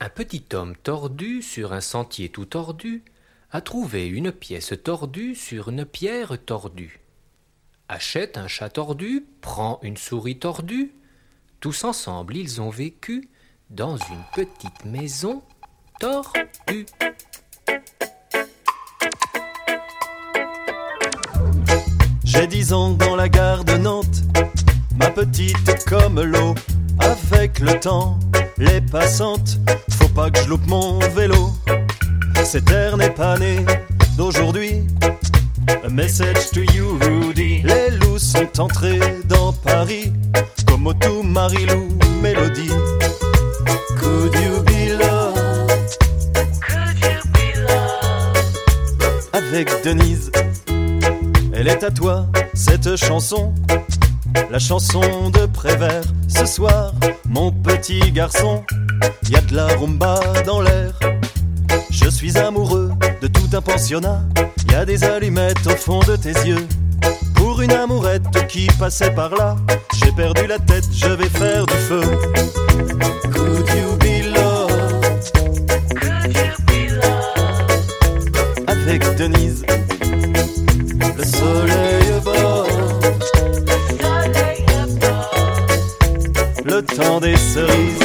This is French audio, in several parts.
Un petit homme tordu sur un sentier tout tordu a trouvé une pièce tordue sur une pierre tordue. Achète un chat tordu, prend une souris tordue. Tous ensemble ils ont vécu dans une petite maison tordue. J'ai 10 ans dans la gare de Nantes, ma petite est comme l'eau. Avec le temps, les passantes, faut pas que je loupe mon vélo. Cette ère n'est pas née d'aujourd'hui. A message to you, Rudy. Les loups sont entrés dans Paris, comme Otou, Marilou, Mélodie. Could you be loved? Could you be loved? Avec Denise, elle est à toi, cette chanson. La chanson de Prévert. Ce soir, mon petit garçon, y a de la rumba dans l'air. Je suis amoureux de tout un pensionnat. Y a des allumettes au fond de tes yeux. Pour une amourette qui passait par là, j'ai perdu la tête, je vais faire du feu. Could you be loved? Could you be loved? Avec Denise, le soleil bord, Soleil abord, le temps des cerises.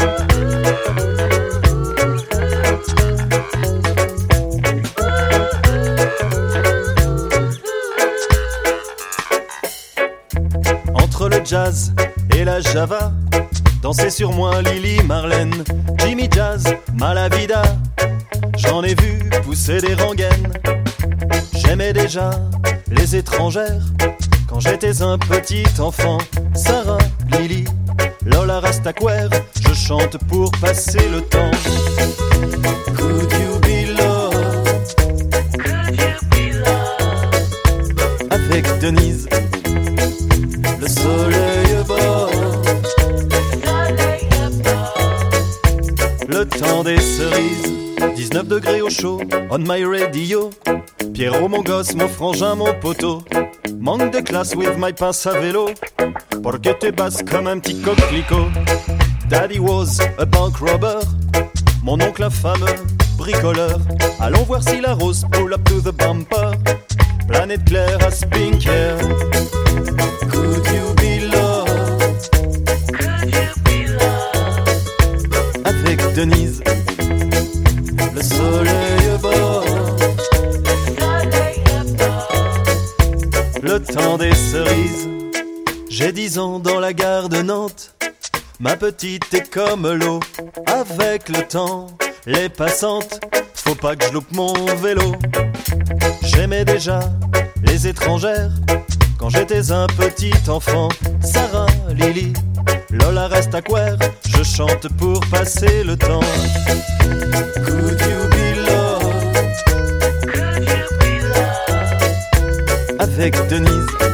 Entre le jazz et la java, danser sur moi Lily Marlène, Jimmy Jazz, Malavida. J'en ai vu pousser des rengaines. J'aimais déjà les étrangères quand j'étais un petit enfant. Sarah, Lily, Lola Rastaquaire, je chante pour passer le temps. Could you be loved? could you be loved? Avec Denise, le soleil bord, Soleil abord, le temps des cerises. 19 degrés au chaud, on my radio. Pierrot mon gosse, mon frangin, mon poteau. Manque de classe with my pince à vélo. Porque t'es basse comme un petit coquelicot. Daddy was a bank robber. Mon oncle un fameux bricoleur. Allons voir si la rose pull up to the bumper. Planète claire à Spinker. Could you be loved? could you be loved? Avec Denise, le soleil bord, Soleil abord, le temps des cerises. J'ai 10 ans dans la gare de Nantes, ma petite est comme l'eau. Avec le temps, les passantes, faut pas que je loupe mon vélo. J'aimais déjà les étrangères quand j'étais un petit enfant. Sarah, Lily, Lola Rastaquaire, je chante pour passer le temps. Could you be loved? could you be loved? Avec Denise,